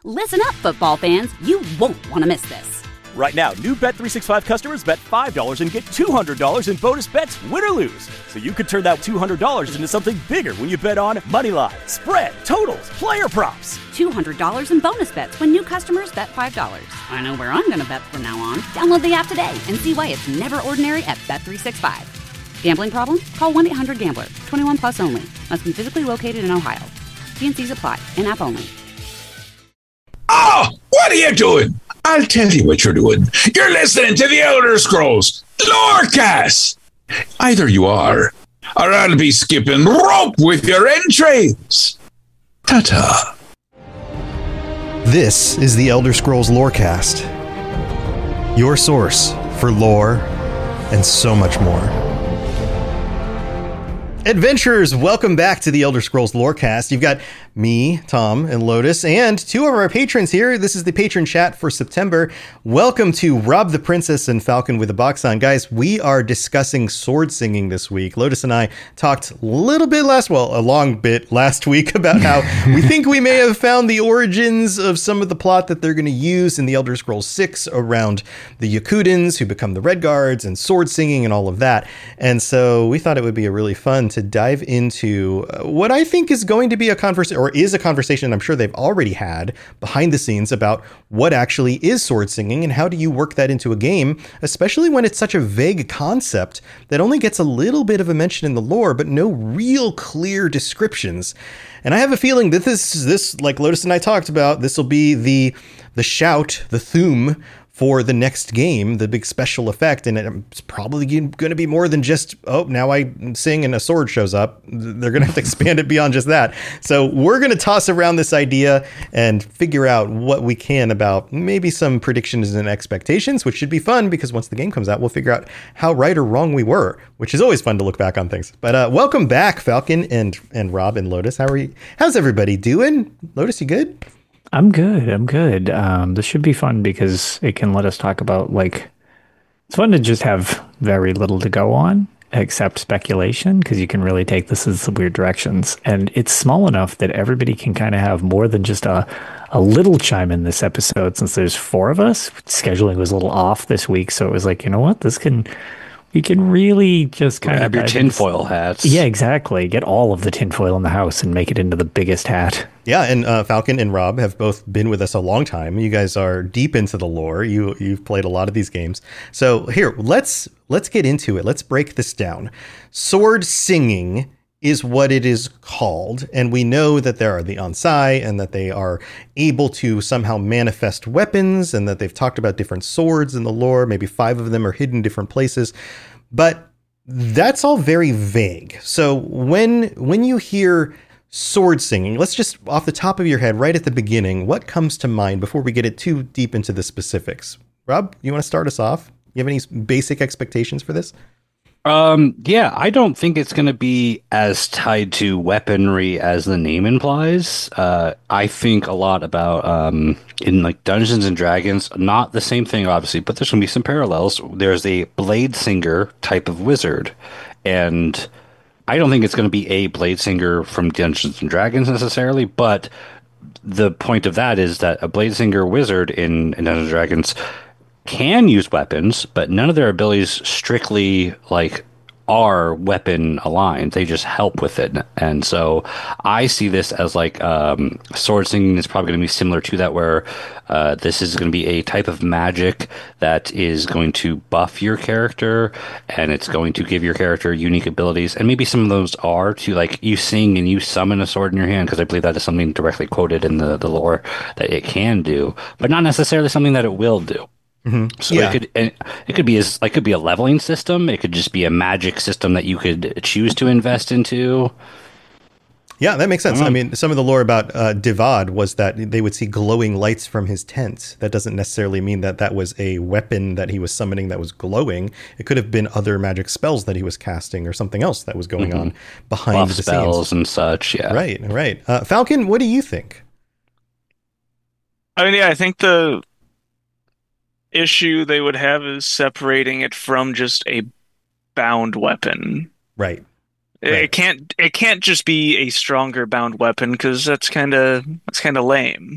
Listen up, football fans. You won't want to miss this. Right now, new Bet365 customers bet $5 and get $200 in bonus bets, win or lose. So you could turn that $200 into something bigger when you bet on moneyline, spread, totals, player props. $200 in bonus bets when new customers bet $5. I know where I'm going to bet from now on. Download the app today and see why it's never ordinary at Bet365. Gambling problem? Call 1-800-GAMBLER. 21 plus only. Must be physically located in Ohio. T&Cs apply. In-app only. Oh, what are you doing? I'll tell you what you're doing. You're listening to the Elder Scrolls Lorecast. Either you are, or I'll be skipping rope with your entrails. Ta-ta. This is the Elder Scrolls Lorecast, your source for lore and so much more. Adventurers, welcome back to the Elder Scrolls Lorecast. You've got me, Tom, and Lotus, and two of our patrons here. This is the patron chat for September. Welcome to Rob the Princess and Falcon with a Box on. Guys, we are discussing sword singing this week. Lotus and I talked a long bit last week about how we think we may have found the origins of some of the plot that they're going to use in the Elder Scrolls 6 around the Yakutans who become the Red Guards and sword singing and all of that. And so we thought it would be a really fun to dive into what I think is going to be a conversation, or is a conversation I'm sure they've already had behind the scenes about what actually is sword singing and how do you work that into a game, especially when it's such a vague concept that only gets a little bit of a mention in the lore, but no real clear descriptions. And I have a feeling that this, like Lotus and I talked about, this will be the shout, the theme for the next game, the big special effect, and it's probably going to be more than just, oh, now I sing and a sword shows up. They're going to have to expand it beyond just that. So we're going to toss around this idea and figure out what we can about maybe some predictions and expectations, which should be fun because once the game comes out, we'll figure out how right or wrong we were, which is always fun to look back on things. But welcome back, Falcon and Rob and Lotus. How are you? How's everybody doing? Lotus, you good? I'm good. This should be fun because it can let us talk about, like, it's fun to just have very little to go on except speculation, because you can really take this in some weird directions. And it's small enough that everybody can kind of have more than just a little chime in this episode, since there's 4 of us. Scheduling was a little off this week, so it was like, you know what, we can really just kind of grab your tinfoil hats. Yeah, exactly. Get all of the tinfoil in the house and make it into the biggest hat. Yeah, and Falcon and Rob have both been with us a long time. You guys are deep into the lore. You've played a lot of these games. So here, let's get into it. Let's break this down. Sword singing is what it is called, and we know that there are the Ansai and that they are able to somehow manifest weapons, and that they've talked about different swords in the lore. Maybe 5 of them are hidden different places, but that's all very vague. So when you hear sword singing, let's just off the top of your head, right at the beginning, what comes to mind before we get it too deep into the specifics? Rob, you want to start us off? You have any basic expectations for this? Yeah, I don't think it's going to be as tied to weaponry as the name implies. I think a lot about, in like Dungeons and Dragons, not the same thing, obviously, but there's going to be some parallels. There's a blade singer type of wizard, and I don't think it's going to be a blade singer from Dungeons and Dragons necessarily, but the point of that is that a blade singer wizard in Dungeons and Dragons can use weapons, but none of their abilities strictly are weapon aligned. They just help with it. And so I see this as sword singing is probably going to be similar to that, where this is going to be a type of magic that is going to buff your character, and it's going to give your character unique abilities. And maybe some of those are to, you sing and you summon a sword in your hand, because I believe that is something directly quoted in the lore that it can do, but not necessarily something that it will do. Mm-hmm. So yeah. It could be a leveling system. It could just be a magic system that you could choose to invest into. Yeah, that makes sense. I mean, some of the lore about Divad was that they would see glowing lights from his tent. That doesn't necessarily mean that was a weapon that he was summoning that was glowing. It could have been other magic spells that he was casting, or something else that was going on behind Buff the spells scenes and such. Yeah, right. Falcon, what do you think? I mean, yeah, I think the issue they would have is separating it from just a bound weapon. Right. It can't just be a stronger bound weapon, because that's kind of lame.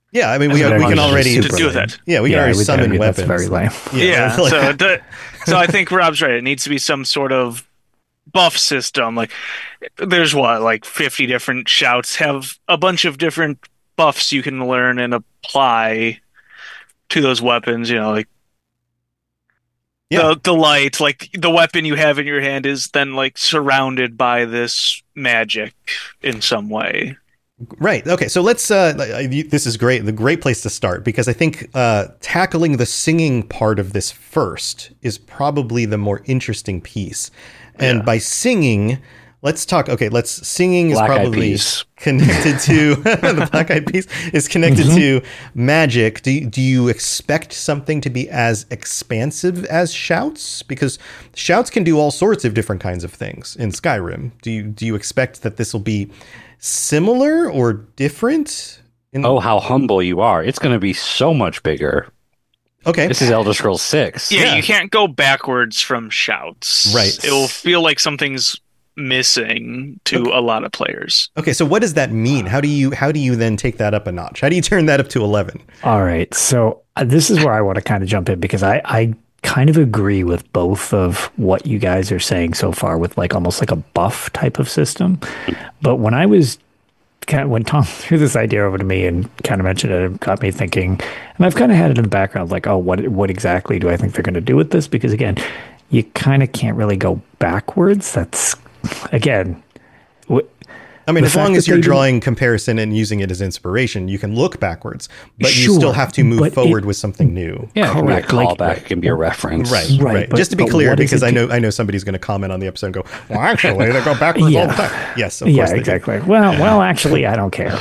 Yeah, I mean, we As can opposed to already to do with it. Yeah, we can Yeah, I already would summon argue weapons. that's very lame. Yeah, I feel like- so I think Rob's right. It needs to be some sort of buff system. Like, there's like 50 different shouts, have a bunch of different buffs you can learn and apply to those weapons. Like Yeah. the light, like the weapon you have in your hand is then like surrounded by this magic in some way. Right. Okay. So let's. This is great. The great place to start, because I think tackling the singing part of this first is probably the more interesting piece. And by singing, let's talk. Okay. Singing is Black Eyed probably Peas. connected to the Black Eyed Peas is connected to magic. Do you expect something to be as expansive as shouts? Because shouts can do all sorts of different kinds of things in Skyrim. Do you expect that this will be similar or different? Oh, how humble you are. It's going to be so much bigger. Okay. This is Elder Scrolls 6. Yeah, you can't go backwards from shouts. Right. It will feel like something's missing to a lot of players. Okay, so what does that mean? How do you then take that up a notch? How do you turn that up to 11? All right. So this is where I want to kind of jump in, because I kind of agree with both of what you guys are saying so far, with like almost like a buff type of system. But when when Tom threw this idea over to me and kind of mentioned it, it got me thinking, and I've kind of had it in the background, like, oh, what exactly do I think they're going to do with this? Because again, you kind of can't really go backwards. That's, again, I mean, the as long fact as that you're they drawing comparison and using it as inspiration, you can look backwards, but you Sure, still have to move but forward with something new. Yeah, it can be a Correct, like- callback. It can be a reference. Right. but- Just to be but clear, what does because it I know somebody's going to comment on the episode and go, well, actually, they go backwards all the time. Yes, of course Yeah, they do. exactly. Well, actually, I don't care.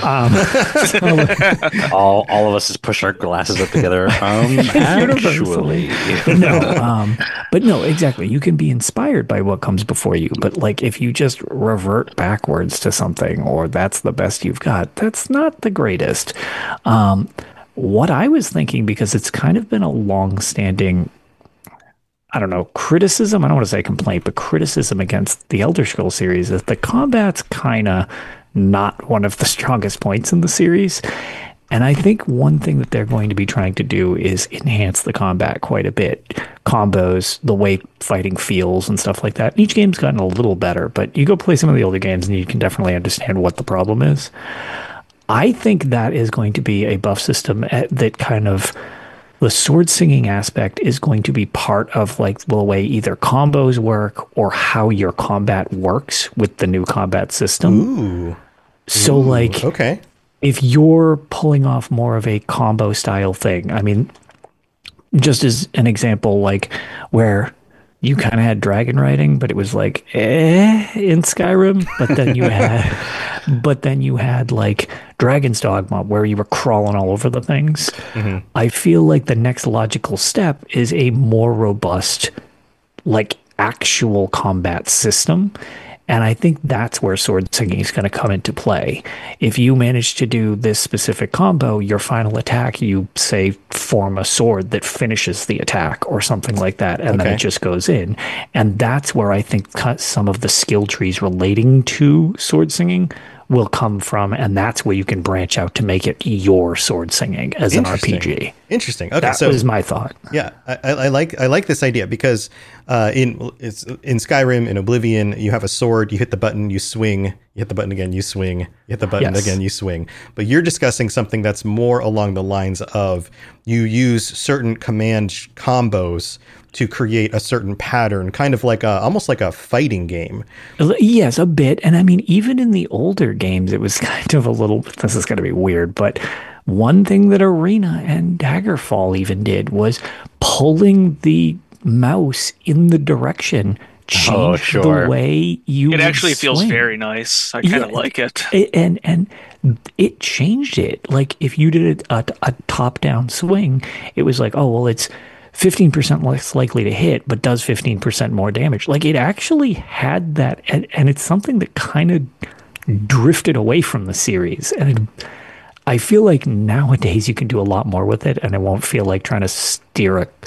All of us just push our glasses up together. Actually. But no, exactly. You can be inspired by what comes before you, but like if you just revert backwards to something, or that's the best you've got, that's not the greatest. What I was thinking, because it's kind of been a long-standing, I don't know, criticism, I don't want to say complaint, but criticism against the Elder Scrolls series, is the combat's kind of not one of the strongest points in the series. And I think one thing that they're going to be trying to do is enhance the combat quite a bit. Combos, the way fighting feels and stuff like that. Each game's gotten a little better, but you go play some of the older games and you can definitely understand what the problem is. I think that is going to be a buff system that kind of, the sword singing aspect is going to be part of like the way either combos work or how your combat works with the new combat system. Ooh. So like, Okay. if you're pulling off more of a combo style thing, I mean, just as an example, like where you kind of had dragon riding, but it was like in Skyrim, but then you had like Dragon's Dogma where you were crawling all over the things. Mm-hmm. I feel like the next logical step is a more robust, like actual combat system. And I think that's where sword singing is going to come into play. If you manage to do this specific combo, your final attack, you say form a sword that finishes the attack or something like that, and then Okay. it just goes in. And that's where I think some of the skill trees relating to sword singing will come from, and that's where you can branch out to make it your sword singing as an Interesting. RPG. Interesting. Okay, That so was my thought. yeah, I like this idea, because in Skyrim, in Oblivion, you have a sword, you hit the button, you swing, you hit the button again, you swing, you hit the button Yes. again, you swing. But you're discussing something that's more along the lines of you use certain command combos to create a certain pattern, kind of like almost like a fighting game. Yes, a bit. And I mean, even in the older games, it was kind of a little, this is going to be weird, but one thing that Arena and Daggerfall even did was pulling the mouse in the direction changed sure. the way you It would actually feels swing. very nice. I kind of Yeah. like it. And it changed it. Like if you did a top-down swing, it was like, oh, well, it's 15% less likely to hit, but does 15% more damage. Like it actually had that, and it's something that kind of drifted away from the series. And I feel like nowadays you can do a lot more with it, and it won't feel like trying to steer a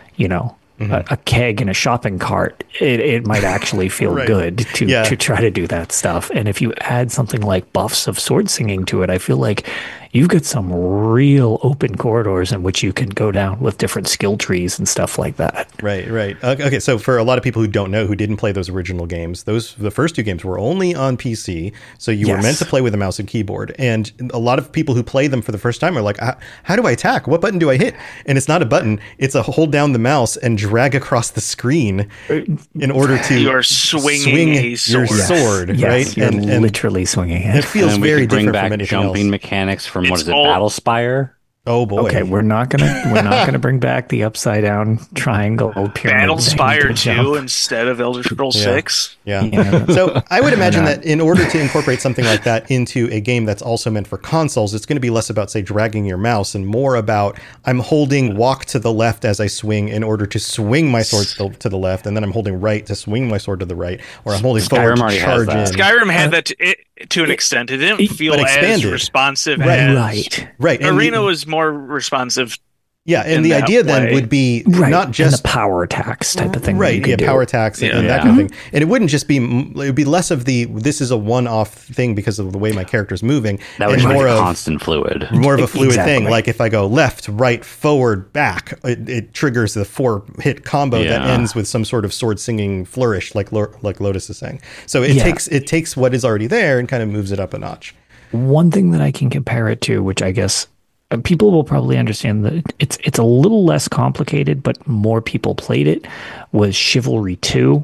keg in a shopping cart. It might actually feel Right. good to Yeah. try to do that stuff. And if you add something like buffs of sword singing to it, I feel like you've got some real open corridors in which you can go down with different skill trees and stuff like that. Right. Okay, so for a lot of people who don't know, who didn't play those original games, the first two games were only on PC, so you were meant to play with a mouse and keyboard. And a lot of people who play them for the first time are like, how do I attack? What button do I hit? And it's not a button. It's a hold down the mouse and drag across the screen in order to You're swing a sword. your sword, Yes, right? you're And literally swinging it it. feels And we very could bring different back from anything jumping else. mechanics from what It's is it, all- Battlespire? Oh boy. Okay, we're not gonna bring back the upside down triangle pyramid thing Battlespire to 2 jump. instead of Elder Scrolls Yeah. 6. Yeah. Yeah. So I would imagine that in order to incorporate something like that into a game that's also meant for consoles, it's going to be less about, say, dragging your mouse and more about I'm holding walk to the left as I swing in order to swing my sword to the left, and then I'm holding right to swing my sword to the right, or I'm holding forward Skyrim to already has charge in. that. Skyrim had that to an extent. It didn't feel but as expanded. responsive Right. as Right. Right. And Arena was more responsive. yeah, and in the that idea then way. would be Right. not and just the power attacks type of thing. that you right, can yeah, do. power attacks and Yeah. that kind of thing. And it wouldn't just be, it would be less of the, this is a one-off thing because of the way my character's moving. That would and be more like a of, constant fluid. more of a fluid thing. Exactly. Like if I go left, right, forward, back, it triggers the 4-hit combo that Yeah. ends with some sort of sword singing flourish, like Lotus is saying. So it Yeah. takes what is already there and kind of moves it up a notch. One thing that I can compare it to, which I guess people will probably understand that it's a little less complicated, but more people played it, was Chivalry 2.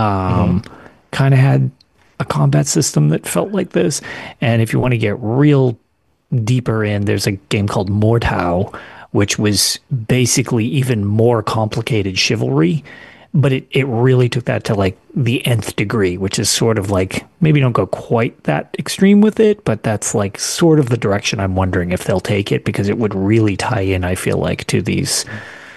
Kind of had a combat system that felt like this. And if you want to get real deeper in, there's a game called Mordhau, which was basically even more complicated Chivalry. But it really took that to like the nth degree, which is sort of like, maybe don't go quite that extreme with it, but that's like sort of the direction I'm wondering if they'll take it, because it would really tie in, I feel like, to these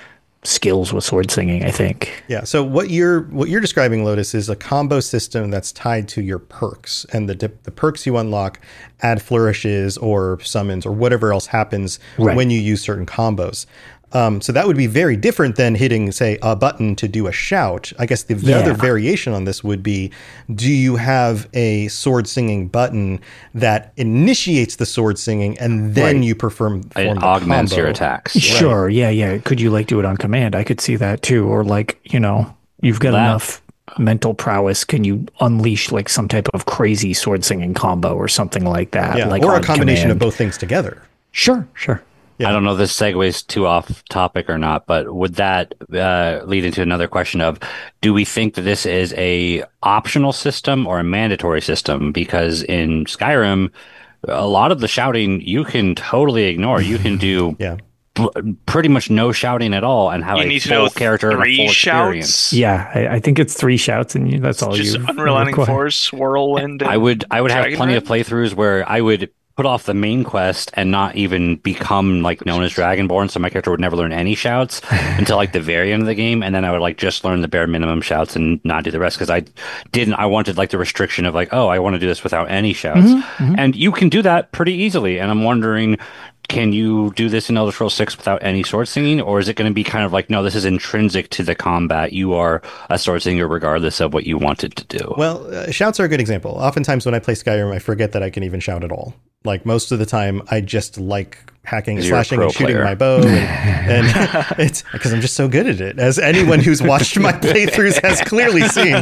skills with sword singing, I think. Yeah. So what you're describing, Lotus, is a combo system that's tied to your perks, and the perks you unlock add flourishes or summons or whatever else happens Right. when you use certain combos. So that would be very different than hitting, say, a button to do a shout. I guess the other variation on this would be, do you have a sword singing button that initiates the sword singing and then you form It the augments combo? your attacks. Sure. Yeah. Could you like do it on command? I could see that too. Or like, you've got enough mental prowess. Can you unleash like some type of crazy sword singing combo or something like that? Yeah. Like Or a on combination of command? both things together. Sure. I don't know if this segues too off topic or not, but would that lead into another question of, do we think that this is a optional system or a mandatory system? Because in Skyrim, a lot of the shouting you can totally ignore. You can do Yeah. pretty much no shouting at all and have You a need to full know character and a 3 full experience. shouts. Yeah. I think it's 3 shouts and that's all Just you Unrelenting Force, Whirlwind. And I would have Dragon plenty Red. of playthroughs where I would put off the main quest and not even become like known as Dragonborn, so my character would never learn any shouts until like the very end of the game, and then I would like just learn the bare minimum shouts and not do the rest, because I wanted like the restriction of like, oh, I want to do this without any shouts. And you can do that pretty easily, and I'm wondering, can you do this in Elder Scrolls 6 without any sword singing, or is it going to be kind of like, no, this is intrinsic to the combat, you are a sword singer regardless of what you wanted to do? Well, shouts are a good example. Oftentimes when I play Skyrim, I forget that I can even shout at all. Like most of the time, I just like hacking and 'Cause you're a slashing pro and shooting player. my bow, and it's because I'm just so good at it. As anyone who's watched my playthroughs has clearly seen.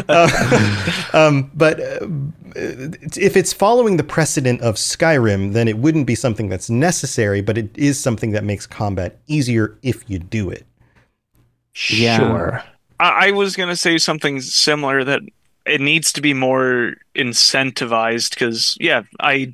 But if it's following the precedent of Skyrim, then it wouldn't be something that's necessary, but it is something that makes combat easier if you do it. Yeah. Sure. I was going to say something similar, that it needs to be more incentivized, because, yeah, I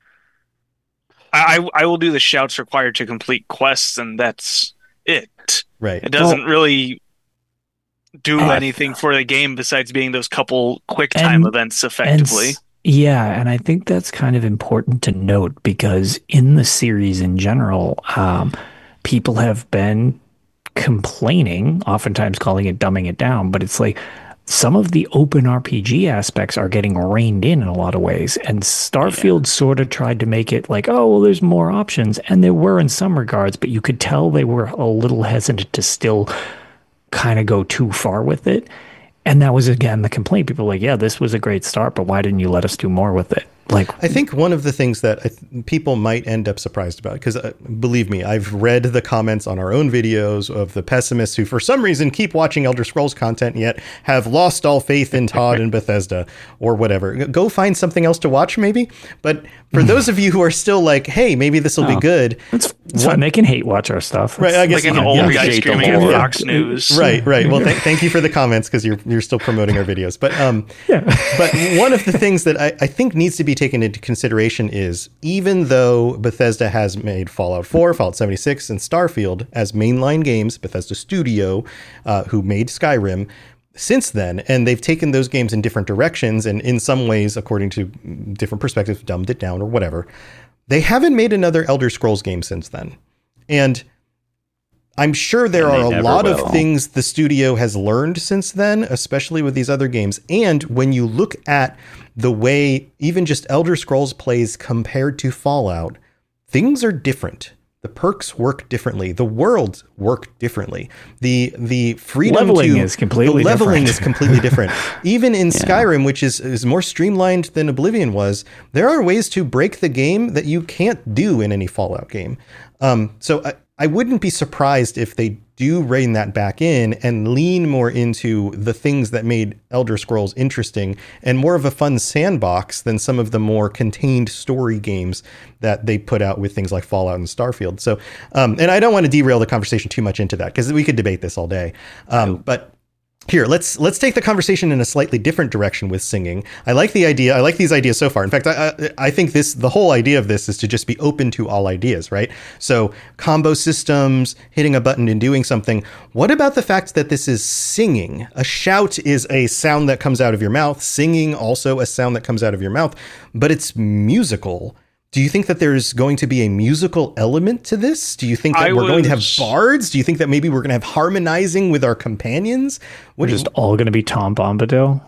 will do the shouts required to complete quests, and that's it. Right. It doesn't really do anything for the game besides being those couple quick time events effectively. And I think that's kind of important to note, because in the series in general, people have been complaining, oftentimes calling it dumbing it down, but it's like some of the open RPG aspects are getting reined in a lot of ways. And Starfield sort of tried to make it like, oh, well, there's more options. And there were in some regards, but you could tell they were a little hesitant to still kind of go too far with it. And that was, again, the complaint. People were like, yeah, this was a great start, but why didn't you let us do more with it? I think one of the things that people might end up surprised about, because believe me, I've read the comments on our own videos of the pessimists who, for some reason, keep watching Elder Scrolls content yet have lost all faith in Todd and Bethesda or whatever. Go find something else to watch, maybe. But for those of you who are still like, hey, maybe this will be good. It's fine. They can hate watch our stuff. Right, I guess like an old guy screaming at Fox News. Right. Well, thank you for the comments, because you're still promoting our videos. But but one of the things that I think needs to be taken into consideration is, even though Bethesda has made Fallout 4, Fallout 76, and Starfield as mainline games, Bethesda Studio, who made Skyrim, since then, and they've taken those games in different directions, and in some ways, according to different perspectives, dumbed it down or whatever, they haven't made another Elder Scrolls game since then. And I'm sure there are a lot of things the studio has learned since then, especially with these other games. And when you look at the way even just Elder Scrolls plays compared to Fallout, things are different. The perks work differently. The worlds work differently. The freedom leveling is completely different. Even in Skyrim, which is more streamlined than Oblivion was, there are ways to break the game that you can't do in any Fallout game. So I wouldn't be surprised if they do rein that back in and lean more into the things that made Elder Scrolls interesting and more of a fun sandbox than some of the more contained story games that they put out with things like Fallout and Starfield. So, and I don't want to derail the conversation too much into that, because we could debate this all day. But here, let's take the conversation in a slightly different direction with singing. I like the idea. I like these ideas so far. In fact, I think the whole idea of this is to just be open to all ideas, right? So combo systems, hitting a button and doing something. What about the fact that this is singing? A shout is a sound that comes out of your mouth. Singing also a sound that comes out of your mouth, but it's musical. Do you think that there's going to be a musical element to this? Do you think that we're going to have bards? Do you think that maybe we're going to have harmonizing with our companions? We're just all going to be Tom Bombadil?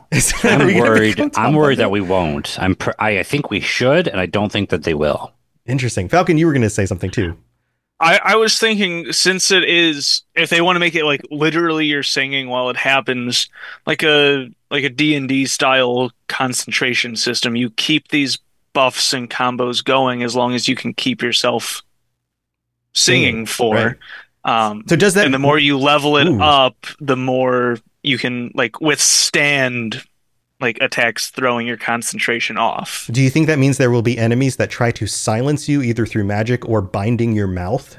I'm worried that we won't. I think we should, and I don't think that they will. Interesting. Falcon, you were going to say something too. I was thinking, since it is, if they want to make it like literally you're singing while it happens, like a D&D style concentration system, you keep these buffs and combos going as long as you can keep yourself singing for. Right. So does that? And the more you level it up, the more you can like withstand like attacks throwing your concentration off. Do you think that means there will be enemies that try to silence you either through magic or binding your mouth?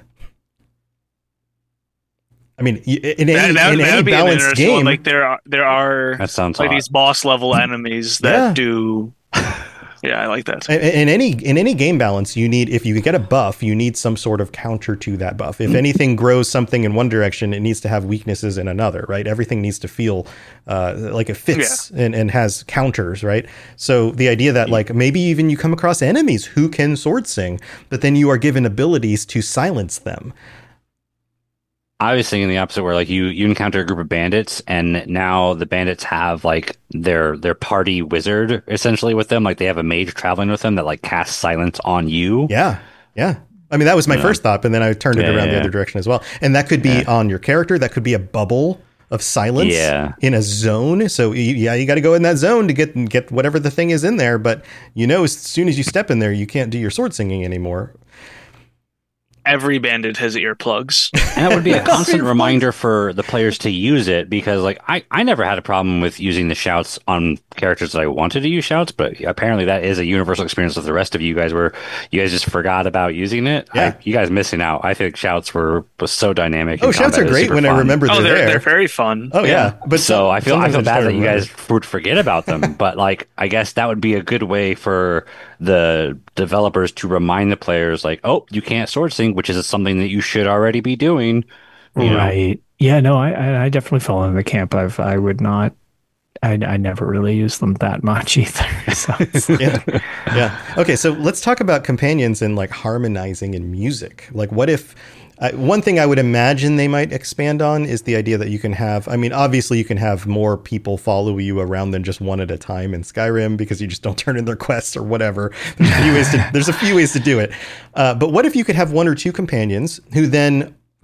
I mean, in any balanced game, like there are that sounds like hot. These boss level enemies that do. Yeah, I like that. In any game balance, you need, if you get a buff, you need some sort of counter to that buff. If anything grows something in one direction, it needs to have weaknesses in another, right? Everything needs to feel like it fits and has counters, right? So the idea that like maybe even you come across enemies who can sword sing, but then you are given abilities to silence them. I was thinking the opposite, where like you encounter a group of bandits, and now the bandits have like their party wizard essentially with them. Like they have a mage traveling with them that like casts silence on you. Yeah. I mean, that was my first thought, but then I turned it around the other direction as well. And that could be on your character. That could be a bubble of silence in a zone. So you got to go in that zone to get whatever the thing is in there. But as soon as you step in there, you can't do your sword singing anymore. Every bandit has earplugs. And that would be a constant reminder for the players to use it, because like I never had a problem with using the shouts on characters that I wanted to use shouts, but apparently that is a universal experience with the rest of you guys, where you guys just forgot about using it. Yeah. You guys missing out. I think shouts was so dynamic. Oh, shouts are great when fun. I remember they're there. They're very fun. Oh yeah. But so I feel bad that you guys would forget about them. But like, I guess that would be a good way for the developers to remind the players, like, oh, you can't sword sing, which is something that you should already be doing. Right. Yeah, no, I definitely fall in the camp. I would not. I never really use them that much either. So. Yeah. Okay, so let's talk about companions and like harmonizing in music. Like, what if one thing I would imagine they might expand on is the idea that you can have, I mean, obviously you can have more people follow you around than just one at a time in Skyrim, because you just don't turn in their quests or whatever. There's a few ways to do it. But what if you could have one or two companions who then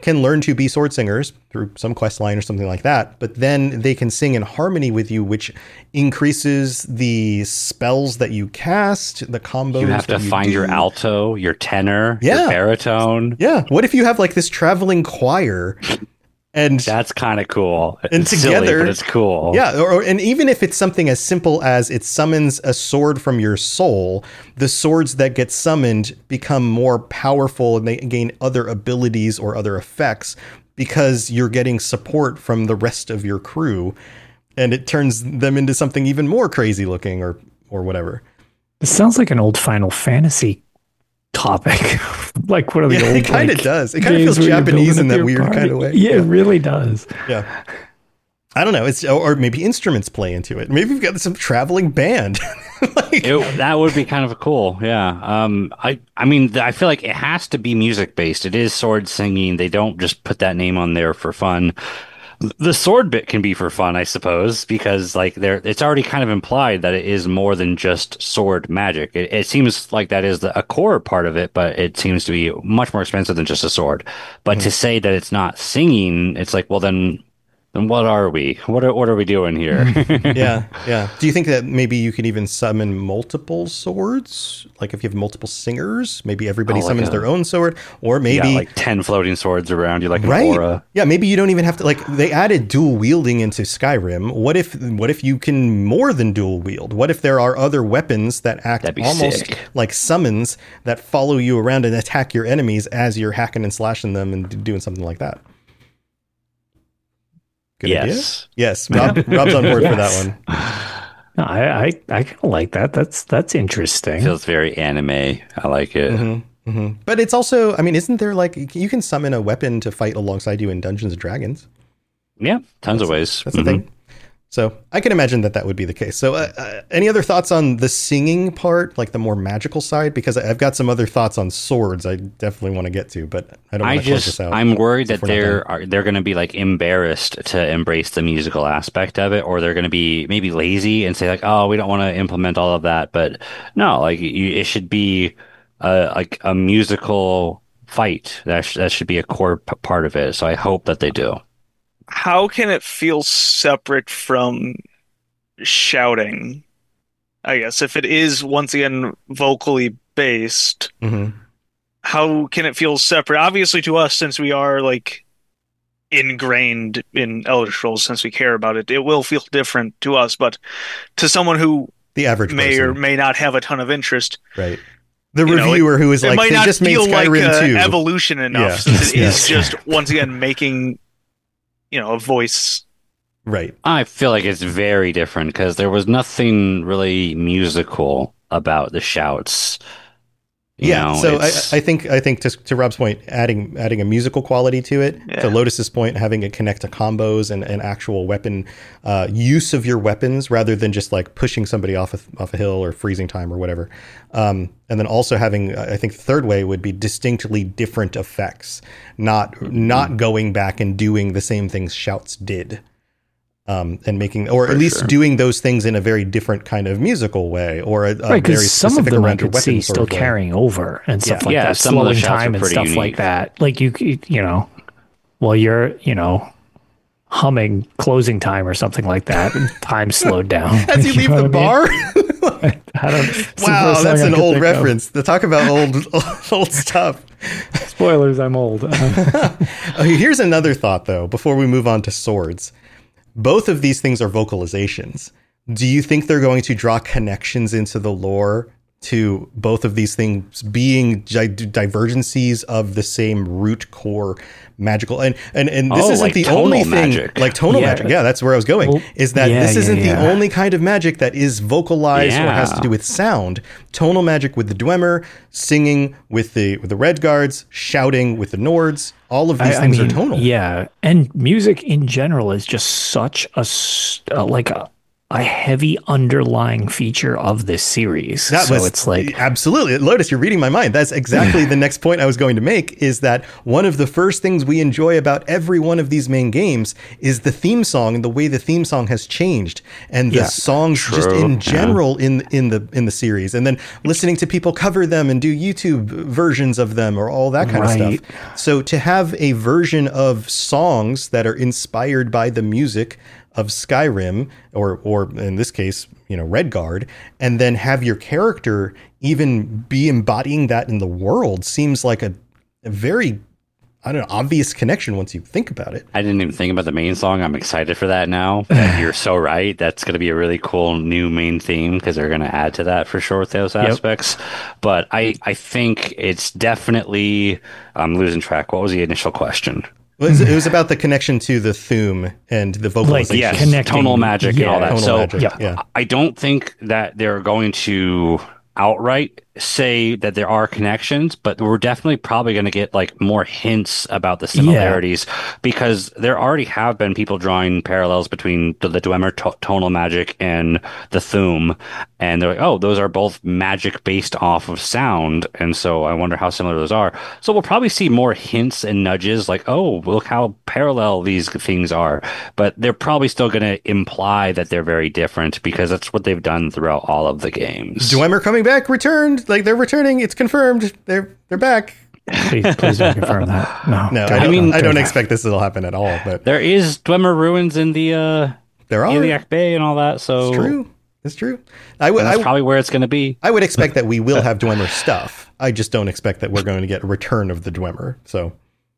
can learn to be sword singers through some quest line or something like that, but then they can sing in harmony with you, which increases the spells that you cast, the combos. You have to find your alto, your tenor, your baritone. Yeah. What if you have like this traveling choir? And that's kind of cool. And it's together, silly, but it's cool. Yeah, and even if it's something as simple as it summons a sword from your soul, the swords that get summoned become more powerful and they gain other abilities or other effects because you're getting support from the rest of your crew, and it turns them into something even more crazy looking or whatever. It sounds like an old Final Fantasy topic. Like one of the old, it kind of does. It kind of feels Japanese in that weird kind of way. Yeah, it really does. Yeah. I don't know. It's or maybe instruments play into it. Maybe we've got some traveling band. That would be kind of cool. Yeah. I mean, I feel like it has to be music based. It is sword singing. They don't just put that name on there for fun. The sword bit can be for fun, I suppose, because like it's already kind of implied that it is more than just sword magic. It seems like that is a core part of it, but it seems to be much more expensive than just a sword. But to say that it's not singing, it's like, well, then what are we? What are we doing here? Yeah. Do you think that maybe you can even summon multiple swords? Like if you have multiple singers, maybe everybody summons their own sword, or maybe like 10 floating swords around you, like right? an aura. Yeah, maybe you don't even have to. Like they added dual wielding into Skyrim. What if you can more than dual wield? What if there are other weapons that act almost sick. like summons that follow you around and attack your enemies as you're hacking and slashing them and doing something like that? Good idea? Yes. Rob's on board for that one. No, I kind of like that. That's interesting. It feels very anime. I like it. Mm-hmm, mm-hmm. But it's also, I mean, isn't there like you can summon a weapon to fight alongside you in Dungeons and Dragons? Yeah, tons of ways. That's the thing. So I can imagine that would be the case. So any other thoughts on the singing part, like the more magical side? Because I've got some other thoughts on swords I definitely want to get to, but I don't want to close this out. I'm worried that they're going to be like embarrassed to embrace the musical aspect of it, or they're going to be maybe lazy and say like, oh, we don't want to implement all of that. But no, like it should be like a musical fight. That should be a core part of it. So I hope that they do. How can it feel separate from shouting? I guess if it is once again vocally based, how can it feel separate? Obviously, to us, since we are like ingrained in Elder Scrolls, since we care about it, it will feel different to us. But to someone who the average may person or may not have a ton of interest, right? The reviewer who is like, they just made Skyrim like 2 evolution enough, since it is just once again making. A voice. Right. I feel like it's very different because there was nothing really musical about the shouts. I think to Rob's point, adding a musical quality to it, to Lotus's point, having it connect to combos and actual weapon use of your weapons rather than just like pushing somebody off a hill or freezing time or whatever. And then also having, I think the third way would be distinctly different effects, not going back and doing the same things shouts did. And making, or at least doing those things in a very different kind of musical way, or a very some specific of them around I could your see weapon still carrying over and stuff like that, some of the slowing shouts time are and pretty stuff unique. like that. Like while you're humming closing time or something like that, and time slowed down as you leave the bar. Wow, that's an old reference. To talk about old stuff. Spoilers, I'm old. Here's another thought, though, before we move on to swords. Both of these things are vocalizations. Do you think they're going to draw connections into the lore to both of these things being divergencies of the same root core magical? And this isn't like the only thing magic. like tonal magic. Yeah, that's where I was going. This isn't the only kind of magic that is vocalized or has to do with sound. Tonal magic with the Dwemer, singing with the Red Guards, shouting with the Nords. All of these things are tonal. Yeah, and music in general is just such a a heavy underlying feature of this series. It's like absolutely, Lotus, you're reading my mind. That's exactly the next point I was going to make, is that one of the first things we enjoy about every one of these main games is the theme song and the way the theme song has changed, and the songs just in general in the series, and then listening to people cover them and do YouTube versions of them or all that kind of stuff. So to have a version of songs that are inspired by the music of Skyrim, or in this case, Redguard, and then have your character even be embodying that in the world, seems like a very, I don't know, obvious connection once you think about it. I didn't even think about the main song. I'm excited for that now. You're so right. That's going to be a really cool new main theme, because they're going to add to that for sure with those aspects. But I think it's definitely, I'm losing track. What was the initial question? It was about the connection to the Thu'um and the vocalization. Tonal magic and all that. So yeah. I don't think that they're going to outright say that there are connections, but we're definitely probably going to get like more hints about the similarities, because there already have been people drawing parallels between the Dwemer tonal magic and the Thu'um, and they're like, oh, those are both magic based off of sound, and so I wonder how similar those are. So we'll probably see more hints and nudges like, oh, look how parallel these things are, but they're probably still going to imply that they're very different, because that's what they've done throughout all of the games. Dwemer coming back, returned. Like, they're returning. It's confirmed. They're back. Please don't confirm that. No, I don't expect this will happen at all. But there is Dwemer ruins in the Iliac Bay and all that. So it's true. That's probably where it's going to be. I would expect that we will have Dwemer stuff. I just don't expect that we're going to get a return of the Dwemer. So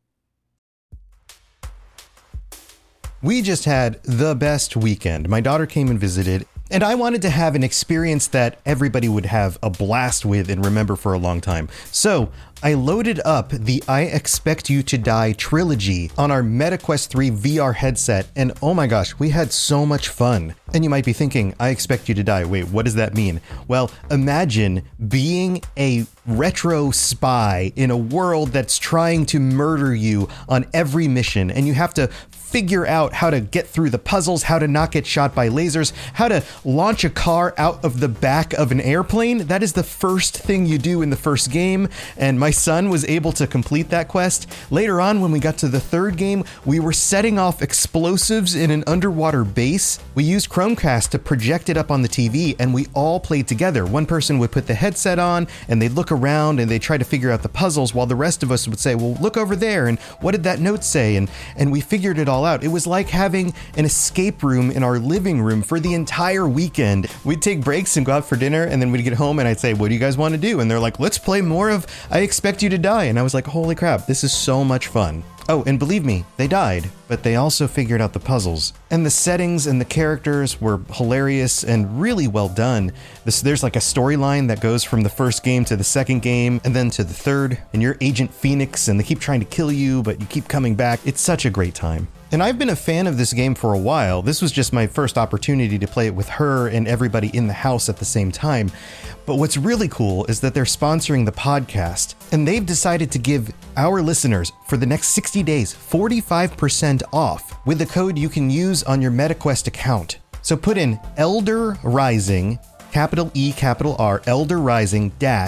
we just had the best weekend. My daughter came and visited, and I wanted to have an experience that everybody would have a blast with and remember for a long time. So I loaded up the I Expect You to Die trilogy on our MetaQuest 3 VR headset, and oh my gosh, we had so much fun. And you might be thinking, I expect you to die. Wait, what does that mean? Well, imagine being a retro spy in a world that's trying to murder you on every mission, and you have to figure out how to get through the puzzles, how to not get shot by lasers, how to launch a car out of the back of an airplane. That is the first thing you do in the first game, and my son was able to complete that quest. Later on, when we got to the third game, we were setting off explosives in an underwater base. We used Chromecast to project it up on the TV, and we all played together. One person would put the headset on, and they'd look around, and they'd try to figure out the puzzles, while the rest of us would say, well, look over there, and what did that note say? And we figured it all out. It was like having an escape room in our living room for the entire weekend. We'd take breaks and go out for dinner, and then we'd get home and I'd say, what do you guys want to do? And they're like, let's play more of I Expect You to Die. And I was like, holy crap, this is so much fun. Oh, and believe me, they died, but they also figured out the puzzles. And the settings and the characters were hilarious and really well done. There's like a storyline that goes from the first game to the second game and then to the third, and you're Agent Phoenix and they keep trying to kill you, but you keep coming back. It's such a great time. And I've been a fan of this game for a while. This was just my first opportunity to play it with her and everybody in the house at the same time. But what's really cool is that they're sponsoring the podcast, and they've decided to give our listeners, for the next 60 days, 45% off with the code you can use on your MetaQuest account. So put in Elder Rising, capital E, capital R, Elder Rising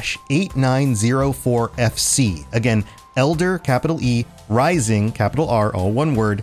-8904FC. Again, Elder, capital E, Rising, capital R, all one word,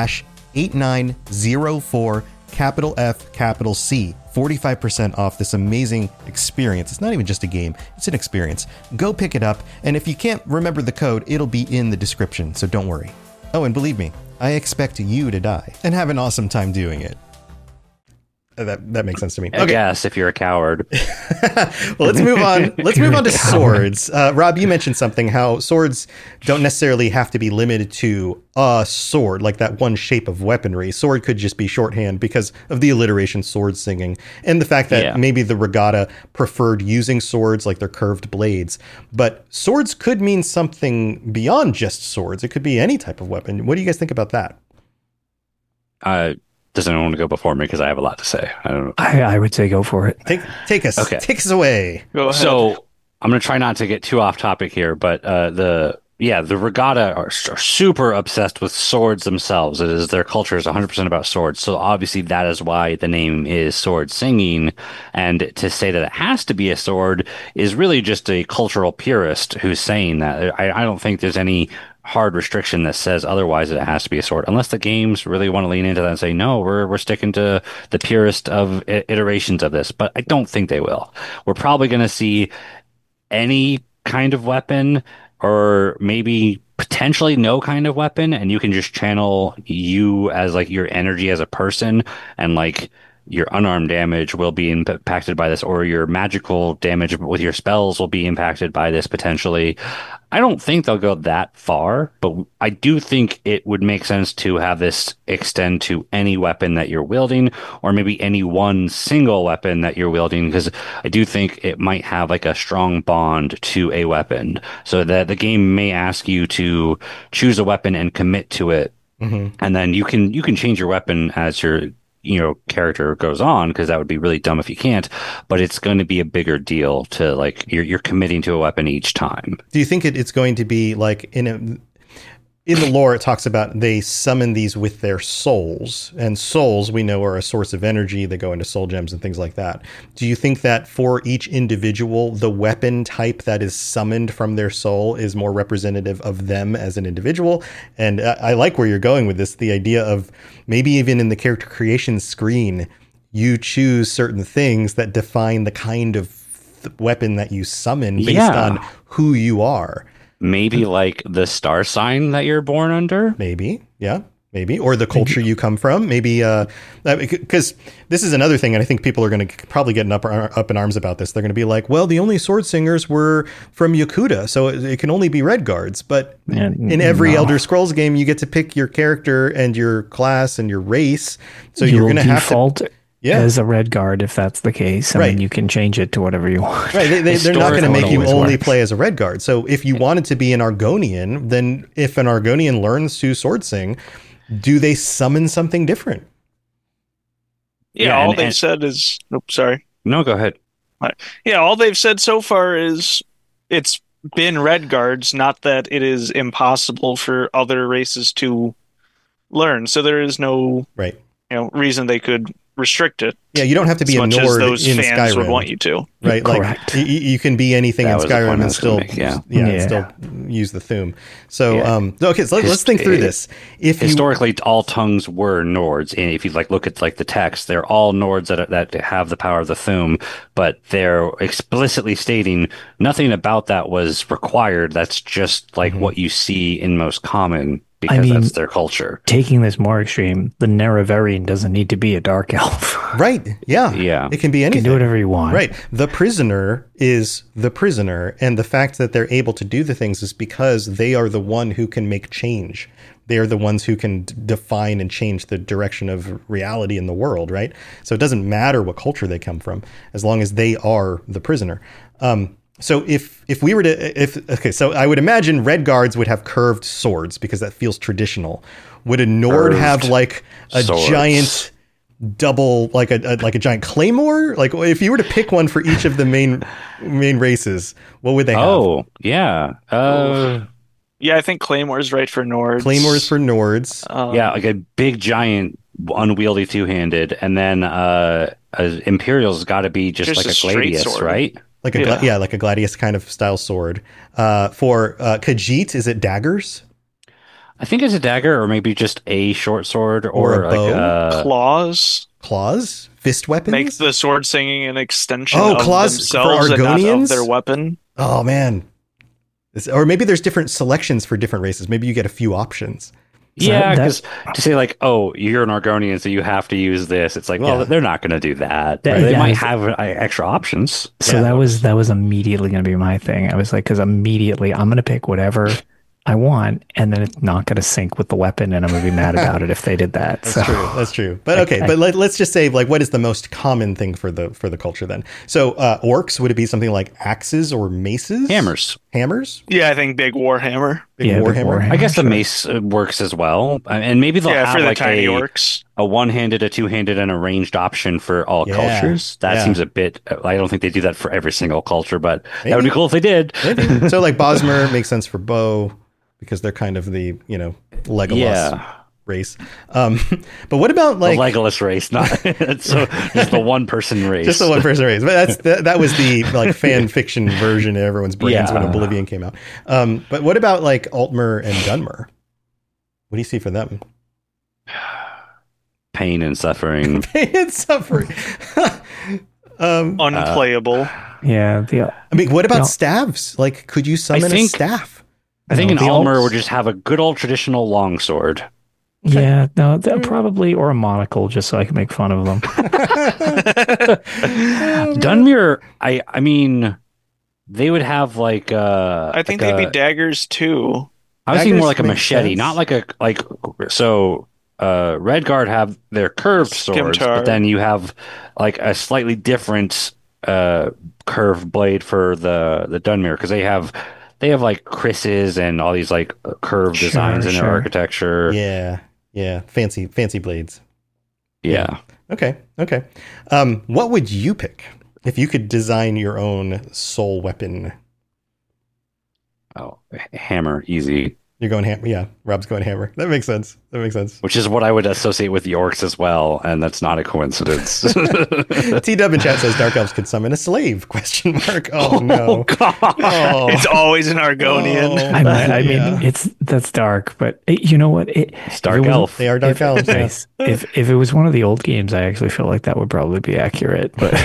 -8904, capital F, capital C. 45% off this amazing experience. It's not even just a game, it's an experience. Go pick it up, and if you can't remember the code, it'll be in the description, so don't worry. Oh, and believe me, I expect you to die and have an awesome time doing it. That makes sense to me. I guess if you're a coward. Well, let's move on. Let's move on to swords. Rob, you mentioned something, how swords don't necessarily have to be limited to a sword, like that one shape of weaponry. Sword could just be shorthand because of the alliteration sword singing, and the fact that maybe the regatta preferred using swords, like their curved blades. But swords could mean something beyond just swords. It could be any type of weapon. What do you guys think about that? Does anyone want to go before me? Because I have a lot to say. I don't know. I would say go for it. Take us away. Go ahead. So I'm going to try not to get too off topic here, but the Yeah, the Regatta are super obsessed with swords themselves. It is their culture is 100% about swords. So obviously that is why the name is Sword Singing. And to say that it has to be a sword is really just a cultural purist who's saying that. I don't think there's any hard restriction that says otherwise that it has to be a sword, unless the games really want to lean into that and say, no, we're sticking to the purest of iterations of this. But I don't think they will. We're probably going to see any kind of weapon, or maybe potentially no kind of weapon, and you can just channel you as like your energy as a person, and like your unarmed damage will be impacted by this, or your magical damage with your spells will be impacted by this potentially. I don't think they'll go that far, but I do think it would make sense to have this extend to any weapon that you're wielding, or maybe any one single weapon that you're wielding, because I do think it might have like a strong bond to a weapon, so that the game may ask you to choose a weapon and commit to it. And then you can change your weapon as your character goes on, because that would be really dumb if you can't, but it's going to be a bigger deal to like you're committing to a weapon each time. Do you think it's going to be like in the lore, it talks about they summon these with their souls, and souls we know are a source of energy. They go into soul gems and things like that. Do you think that for each individual, the weapon type that is summoned from their soul is more representative of them as an individual? And I like where you're going with this, the idea of maybe even in the character creation screen, you choose certain things that define the kind of weapon that you summon based on who you are. Maybe like the star sign that you're born under? Maybe, yeah, maybe. Or the culture you come from. Maybe, because this is another thing, and I think people are going to probably get up in arms about this. They're going to be like, well, the only sword singers were from Yakuta, so it can only be Red Guards. But in every Elder Scrolls game, you get to pick your character and your class and your race. So you're going to have to... as a Red Guard, if that's the case. I mean, you can change it to whatever you want. Right. They're not going to make you only play as a Red Guard. So if you wanted to be an Argonian, then if an Argonian learns to sword sing, do they summon something different? Yeah, all they've said is... Oops, sorry. No, go ahead. Yeah, all they've said so far is it's been Red Guards, not that it is impossible for other races to learn. So there is no reason they could restrict it. Yeah, you don't have to be a Nord as those in fans Skyrim. Would want you to. Right, correct. Like you can be anything in Skyrim and still still use the Thu'um. So okay, so let's think through this. If historically all tongues were Nords, and if you like look at like the text, they're all Nords that have the power of the Thu'um, but they're explicitly stating nothing about that was required. That's just like what you see in most common, because that's their culture. Taking this more extreme, the Nerevarine doesn't need to be a dark elf. Right. Yeah. Yeah. It can be anything. You can do whatever you want. Right. The prisoner is the prisoner. And the fact that they're able to do the things is because they are the one who can make change. They are the ones who can define and change the direction of reality in the world. Right. So it doesn't matter what culture they come from, as long as they are the prisoner. So if we were to, so I would imagine Red Guards would have curved swords because that feels traditional. Would a Nord have like a giant double, like a giant claymore? Like if you were to pick one for each of the main races, what would they have? Oh, yeah. Yeah, I think Claymore's right for Nords. Claymore's for Nords. Yeah, like a big giant unwieldy two-handed, and then Imperial's got to be just like a Gladius, sword. Right? Like like a Gladius kind of style sword. For Khajiit, is it daggers? I think it's a dagger, or maybe just a short sword, or a bow? Claws. Claws? Fist weapons? Makes the sword singing an extension of claws themselves for and not Argonians? of their weapon. Oh, man. Or maybe there's different selections for different races. Maybe you get a few options. Yeah, because to say like, oh, you're an Argonian, so you have to use this. It's like, well, they're not going to do that. They might have extra options. So that was immediately going to be my thing. I was like, because immediately I'm going to pick whatever I want, and then it's not going to sync with the weapon, and I'm going to be mad about it if they did that. That's true. But okay, but let's just say, like, what is the most common thing for the culture then? So orcs, would it be something like axes or maces? Hammers? Yeah, I think big warhammer. Big warhammer. I guess the mace works as well, and maybe they'll have for the like tiny orcs. A one-handed, a two-handed, and a ranged option for all cultures. That seems a bit. I don't think they do that for every single culture, but that would be cool if they did. Maybe. So like Bosmer makes sense for bow. because they're kind of the Legolas Yeah. race. But what about The like Legolas race, not so just the one person race. just the one person race? But that was the like fan fiction version in everyone's brains when Oblivion came out. But what about like Altmer and Dunmer? What do you see for them? Pain and suffering. Pain and suffering. Unplayable. Yeah, I mean, what about No. staves? Like, could you summon a think- staff? I think No, an the Almer alts- would just have a good old traditional longsword. yeah, no, that probably, or a monocle, just so I can make fun of them. Dunmere, I mean, they would have like I think like they'd a- be daggers too. I was thinking more like a Daggers makes machete, sense. not like so. Redguard have their curved swords, Scimitar. but then you have like a slightly different curved blade for the Dunmere because they have like Chris's and all these like curved Sure, designs in their sure. architecture. Yeah, fancy blades. Yeah. Okay. What would you pick if you could design your own soul weapon? Oh, hammer, easy. You're going hammer. Yeah, Rob's going hammer. That makes sense. Which is what I would associate with the orcs as well, and that's not a coincidence. T-Dub in chat says Dark Elves could summon a slave? Question mark. Oh no. God. Oh. It's always an Argonian. Oh. I mean, Yeah. that's dark, but you know what? It's Dark if it was- Elf. They are Dark Elves. yeah. Nice. If it was one of the old games, I actually feel like that would probably be accurate. But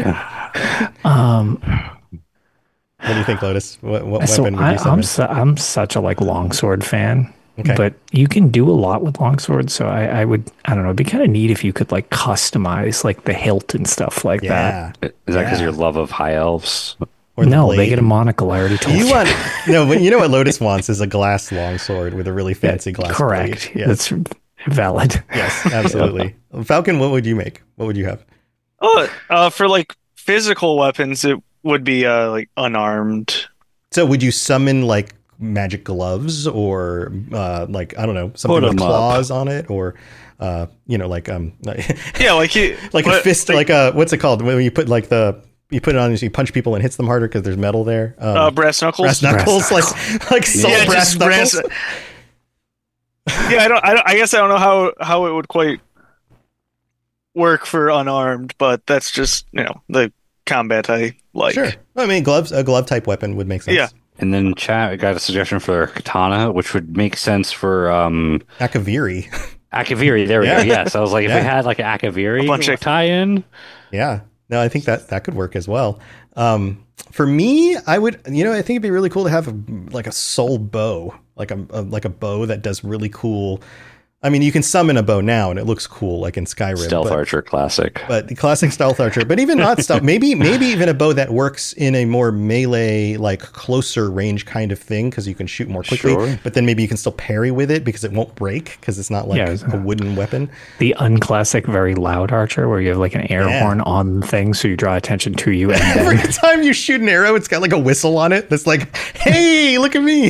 What do you think, Lotus? What so weapon would you summon? I'm such a like longsword fan. Okay. But you can do a lot with longswords, so I don't know, it'd be kind of neat if you could like customize like the hilt and stuff like that. Yeah. Is that because Yeah. your love of high elves? Or the No, blade. they get a monocle. I already told you. You want no, but you know what Lotus wants is a glass longsword with a really fancy glass Correct. blade. Yeah. That's valid. Yes, absolutely. Falcon, what would you make? What would you have? For like physical weapons, it would be like unarmed. So would you summon like magic gloves or like I don't know, something Put with 'em up. claws on it or like Yeah, like you, like a fist, like a what's it called when you put like you put it on and you punch people and hits them harder because there's metal there. brass knuckles. brass knuckles, like soul Yeah, brass just knuckles. Yeah, I guess I don't know how it would quite work for unarmed, but that's just the combat I like. Sure, I mean a glove type weapon would make sense. Yeah. And then chat, I got a suggestion for katana, which would make sense for Akaviri. Akaviri. There we Yeah. go. Yes, I was like, if Yeah. we had like an Akaviri A bunch of- tie-in. Yeah. No, I think that could work as well. For me, I would, I think it'd be really cool to have like a soul bow, like a bow that does really cool. I mean, you can summon a bow now and it looks cool, like in Skyrim. Stealth Archer classic. But the classic stealth archer, but even not stealth, maybe even a bow that works in a more melee, like closer range kind of thing, because you can shoot more quickly. Sure. But then maybe you can still parry with it because it won't break because it's not like Yeah, a wooden weapon. The unclassic, very loud archer where you have like an air Yeah. horn on the thing, so you draw attention to you. And Every then, time you shoot an arrow, it's got like a whistle on it that's like, "Hey, look at me!"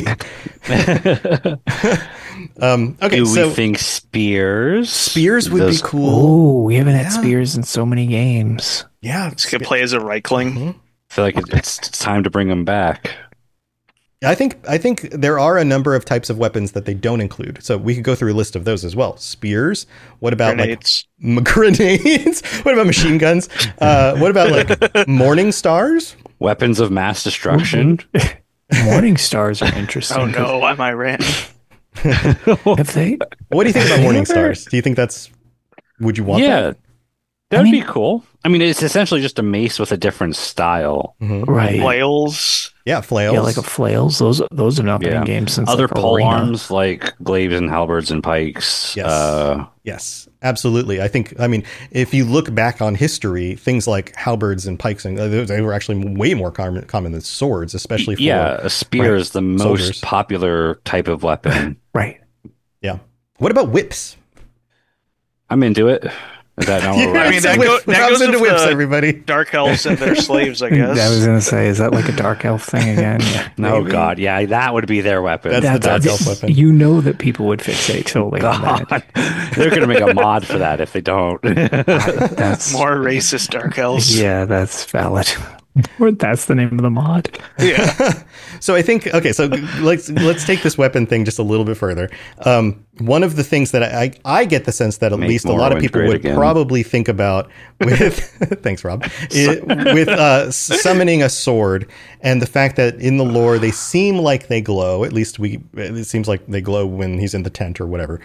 Okay, Do so we think spears? spears would Those- be cool. oh, we haven't had Yeah. spears in so many games. Yeah, This could play as a Reichling. Mm-hmm. I feel like it's time to bring them back. I think there are a number of types of weapons that they don't include. So we could go through a list of those as well. Spears. What about Grenades. like grenades? What about machine guns? What about like morning stars? Weapons of mass destruction. Morning stars are interesting. Oh no, am I ran? Have they? What do you think about morning stars? Do you think would you want Yeah, that? that would I be mean- cool. I mean, it's essentially just a mace with a different style. Right. Flails. Yeah, flails. Yeah, like a flails. Those have not been Yeah. in games since Other like, pole Arena. arms like glaives and halberds and pikes. Yes. Yes, absolutely. I mean, if you look back on history, things like halberds and pikes, and they were actually way more common than swords, especially for A spear right, is the most soldiers. popular type of weapon. Right. Yeah. What about whips? I'm into it. Is that not what we're I mean, that Rob's goes into with whips, the- everybody. Dark elves and their slaves, I guess. I was gonna say, is that like a dark elf thing again? Yeah. Oh Maybe. god, yeah, that would be their weapon. That's the dark elf weapon. You know that people would fixate totally on God. that. They're gonna make a mod for that if they don't. That's More racist dark elves. Yeah, that's valid. Or that's the name of the mod. So I think, okay, so let's take this weapon thing just a little bit further. One of the things that I get the sense that at least a lot of people would probably think about with, thanks, Rob, with summoning a sword, and the fact that in the lore they seem like they glow. At least it seems like they glow when he's in the tent or whatever.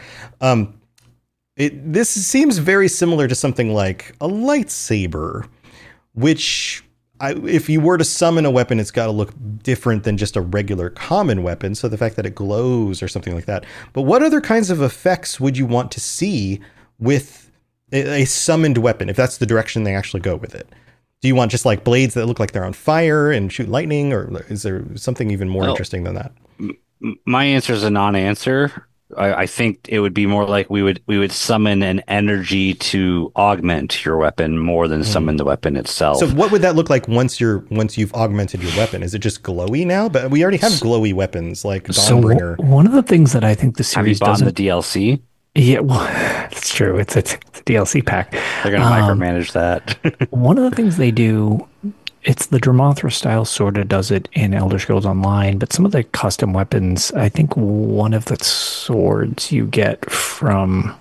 This seems very similar to something like a lightsaber, which, if you were to summon a weapon, it's got to look different than just a regular common weapon. So the fact that it glows or something like that. But what other kinds of effects would you want to see with a summoned weapon, if that's the direction they actually go with it? Do you want just like blades that look like they're on fire and shoot lightning, or is there something even more interesting than that? My answer is a non-answer. I think it would be more like we would summon an energy to augment your weapon more than summon the weapon itself. So what would that look like once you've augmented your weapon? Is it just glowy now? But we already have glowy weapons like Dawnbringer. So one of the things that I think the series doesn't... Have you bought the DLC? Yeah, well, that's true. It's a DLC pack. They're going to micromanage that. One of the things they do, it's the Dramathra style sort of does it in Elder Scrolls Online, but some of the custom weapons, I think one of the swords you get from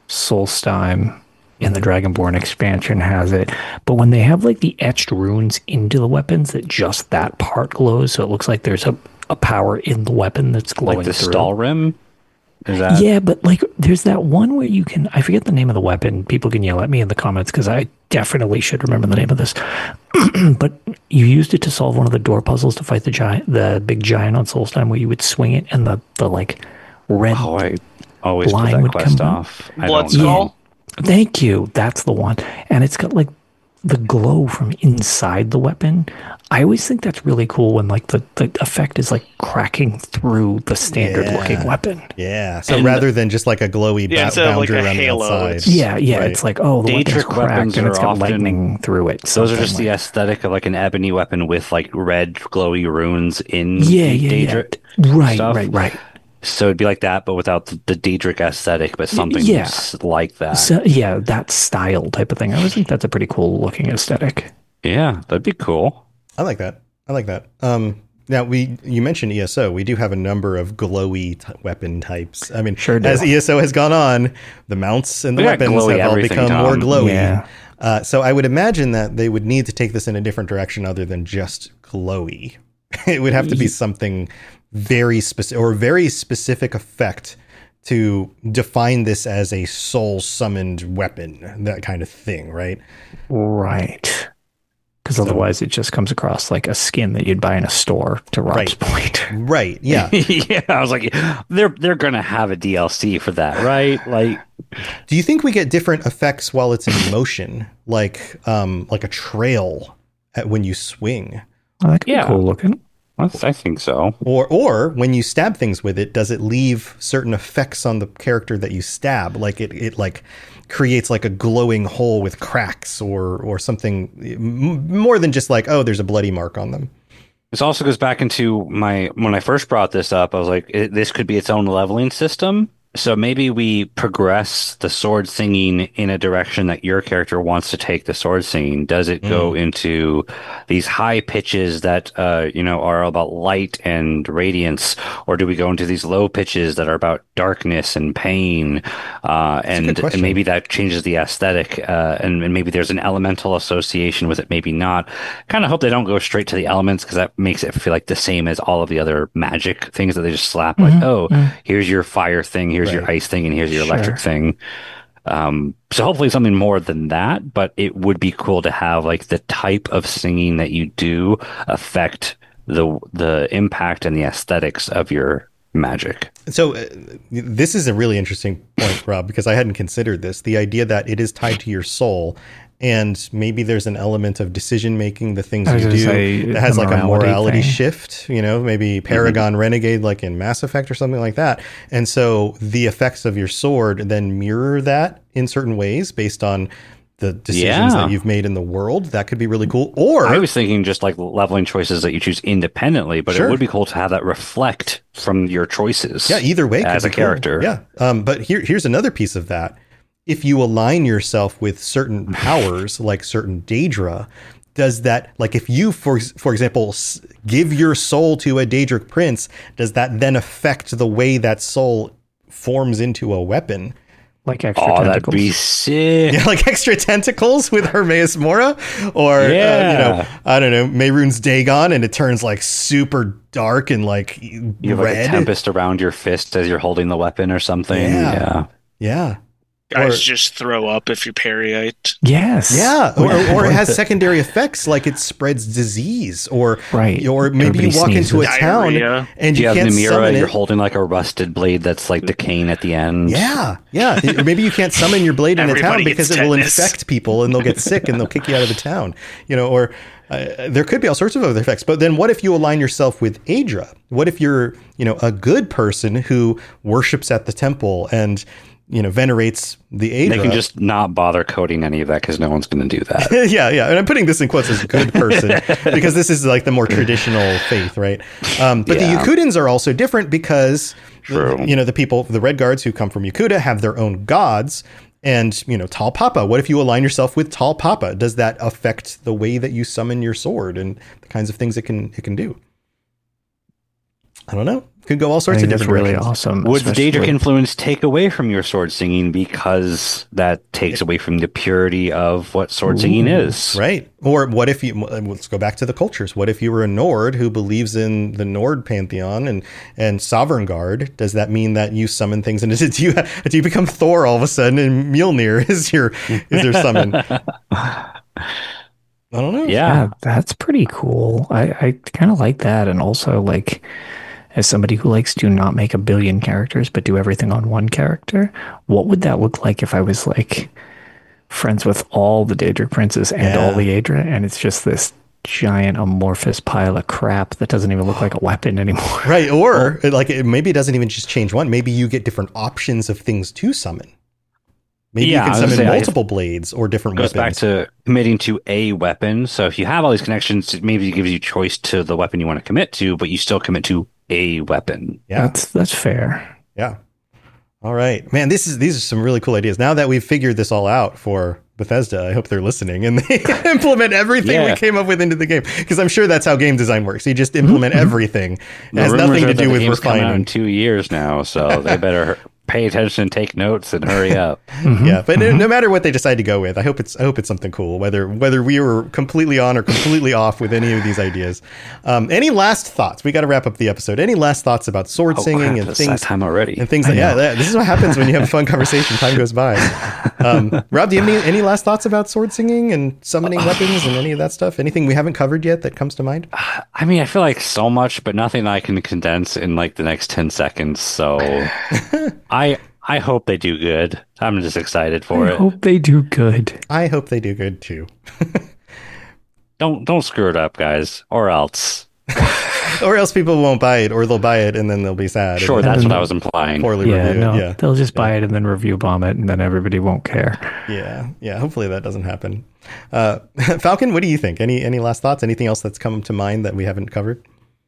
Solstheim in the Dragonborn expansion has it. But when they have like the etched runes into the weapons, that just that part glows, so it looks like there's a power in the weapon that's glowing like the through. Stalrim? Is that... Yeah, but like there's that one where you can, I forget the name of the weapon. People can yell at me in the comments because I definitely should remember the name of this. But you used it to solve one of the door puzzles to fight the big giant on Solstheim, where you would swing it and the like red I always line put that would quest come off. Bloodskull? Yeah. Thank you. That's the one. And it's got like the glow from inside the weapon. I always think that's really cool when like the effect is like cracking through the standard looking weapon. Yeah. So rather than just like a glowy boundary around the outside. Yeah. Right. It's like, oh, the weapon's cracked and it's got lightning through it. Those are just the aesthetic of like an ebony weapon with like red glowy runes in Daedric stuff. Right. So it'd be like that, but without the Daedric aesthetic, but something like that. So, that style type of thing. I always think that's a pretty cool looking aesthetic. Yeah, that'd be cool. I like that. Now, you mentioned ESO. We do have a number of glowy weapon types. I mean, as ESO has gone on, the mounts and the weapons have all become more glowy. Yeah. So I would imagine that they would need to take this in a different direction other than just glowy. It would have to be something very specific or very specific effect to define this as a soul summoned weapon, that kind of thing, right? Right. Because otherwise it just comes across like a skin that you'd buy in a store, to Rob's point. Right, yeah. Yeah, I was like, they're going to have a DLC for that, right? Like, do you think we get different effects while it's in motion, like a trail when you swing? Oh, that could be cool looking. I think so. Or when you stab things with it, does it leave certain effects on the character that you stab? Like it like creates like a glowing hole with cracks or something more than just like, oh, there's a bloody mark on them. This also goes back into when I first brought this up, I was like, this could be its own leveling system. So maybe we progress the sword singing in a direction that your character wants to take the sword singing. Does it go into these high pitches that, are about light and radiance? Or do we go into these low pitches that are about darkness and pain? And maybe that changes the aesthetic. And maybe there's an elemental association with it, maybe not. Kind of hope they don't go straight to the elements, because that makes it feel like the same as all of the other magic things that they just slap. Here's your fire thing, here's your ice thing, and here's your electric thing. So hopefully something more than that, but it would be cool to have like the type of singing that you do affect the impact and the aesthetics of your magic. So this is a really interesting point, Rob, because I hadn't considered this. The idea that it is tied to your soul, and maybe there's an element of decision making, the things you do that has like a morality shift, maybe Paragon Renegade, like in Mass Effect or something like that. And so the effects of your sword then mirror that in certain ways based on the decisions that you've made in the world. That could be really cool. Or I was thinking just like leveling choices that you choose independently, but it would be cool to have that reflect from your choices. Yeah, either way as a character. Yeah. But here's another piece of that. If you align yourself with certain powers, like certain Daedra, does that, like if you, for example, give your soul to a Daedric prince, does that then affect the way that soul forms into a weapon? Like extra tentacles. That'd be sick. Yeah, like extra tentacles with Hermaeus Mora, or I don't know, Mehrunes Dagon, and it turns like super dark and like You have red. like a tempest around your fist as you're holding the weapon or something. Yeah. Guys just throw up if you're Periite. Yes. Yeah, or it has secondary effects like it spreads disease, or Right. or maybe you Everybody walk into a sneezes. town Diarrhea. and You you have can't Namira, summon you're it. holding like a rusted blade that's like decaying at the end. Yeah. Or maybe you can't summon your blade in a town Everybody because gets it will tetanus. infect people and they'll get sick and they'll kick you out of the town. Or there could be all sorts of other effects. But then what if you align yourself with Aedra? What if you're, a good person who worships at the temple and, venerates the Aedra? They can just not bother coding any of that because no one's going to do that. yeah. And I'm putting this in quotes as good person because this is like the more traditional faith, right? But the Yakutans are also different because, the people, the Red Guards who come from Yakuta have their own gods. And, Tal Papa, what if you align yourself with Tal Papa? Does that affect the way that you summon your sword and the kinds of things it can do? I don't know. Could go all sorts of That's different really directions. awesome. Would the Daedric especially- influence take away from your sword singing because that takes away from the purity of what sword singing is? Right. Or what if you, let's go back to the cultures. What if you were a Nord who believes in the Nord pantheon and Sovereign Guard? Does that mean that you summon things? And do you become Thor all of a sudden and Mjolnir is your summon? I don't know. Yeah, that's pretty cool. I kind of like that. And also, like, as somebody who likes to not make a billion characters, but do everything on one character, what would that look like if I was, like, friends with all the Daedric princes and all the Aedra, and it's just this giant amorphous pile of crap that doesn't even look like a weapon anymore? Right. Or, maybe it doesn't even just change one. Maybe you get different options of things to summon. Maybe you can summon multiple blades or different weapons. It goes back to committing to a weapon. So if you have all these connections, maybe it gives you choice to the weapon you want to commit to, but you still commit to a weapon. Yeah, that's fair. Yeah. All right, man. These are some really cool ideas. Now that we've figured this all out for Bethesda, I hope they're listening and they implement everything we came up with into the game, because I'm sure that's how game design works. You just implement everything. It has nothing to do with refining. Out in 2 years now, so they better pay attention, take notes, and hurry up. Yeah, but no matter what they decide to go with, I hope it's something cool. Whether we were completely on or completely off with any of these ideas. Any last thoughts? We got to wrap up the episode. Any last thoughts about sword singing and it's things? that time already. And things like this is what happens when you have a fun conversation. Time goes by. Rob, do you have any last thoughts about sword singing and summoning weapons and any of that stuff? Anything we haven't covered yet that comes to mind? I mean, I feel like so much, but nothing I can condense in like the next 10 seconds. So I hope they do good. I'm just excited for it. I hope they do good. I hope they do good too. Don't screw it up, guys, or else. Or else people won't buy it, or they'll buy it and then they'll be sad. Sure, that's what I was implying. Poorly reviewed. They'll just buy it and then review bomb it, and then everybody won't care. Yeah. Hopefully that doesn't happen. Falcon, what do you think? Any last thoughts? Anything else that's come to mind that we haven't covered?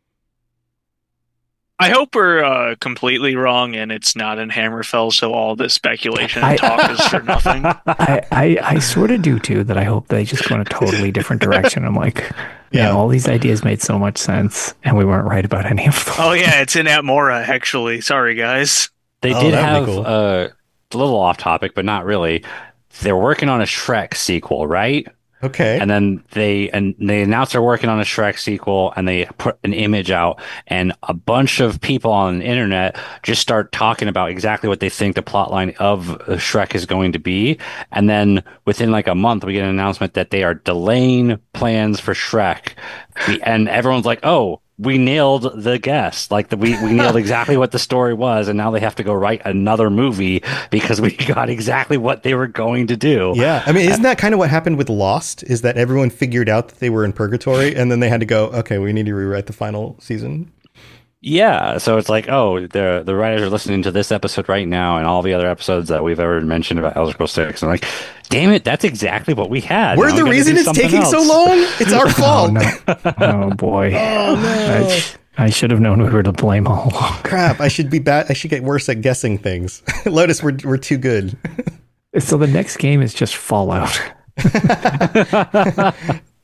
I hope we're completely wrong and it's not in Hammerfell, so all this speculation and talk is for nothing. I sort of do too, that I hope they just go in a totally different direction. I'm like, all these ideas made so much sense, and we weren't right about any of them. Oh yeah, it's in Atmora, actually. Sorry, guys. They did have a little off topic, but not really. They're working on a Shrek sequel, right? Okay. And then they announced they're working on a Shrek sequel, and they put an image out, and a bunch of people on the internet just start talking about exactly what they think the plotline of Shrek is going to be. And then within like a month, we get an announcement that they are delaying plans for Shrek. And everyone's like, oh, we nailed the guess. Like we nailed exactly what the story was, and now they have to go write another movie because we got exactly what they were going to do. Yeah. I mean, isn't that kind of what happened with Lost? Is that everyone figured out that they were in purgatory, and then they had to go, okay, we need to rewrite the final season? Yeah, so it's like, oh, the writers are listening to this episode right now and all the other episodes that we've ever mentioned about Elder Scrolls 6. And I'm like, damn it, that's exactly what we had. We're the reason it's taking so long? It's our fault. Oh, boy. Oh, no. I should have known we were to blame all along. Crap, I should be bad. I should get worse at guessing things. Lotus, we're too good. So the next game is just Fallout.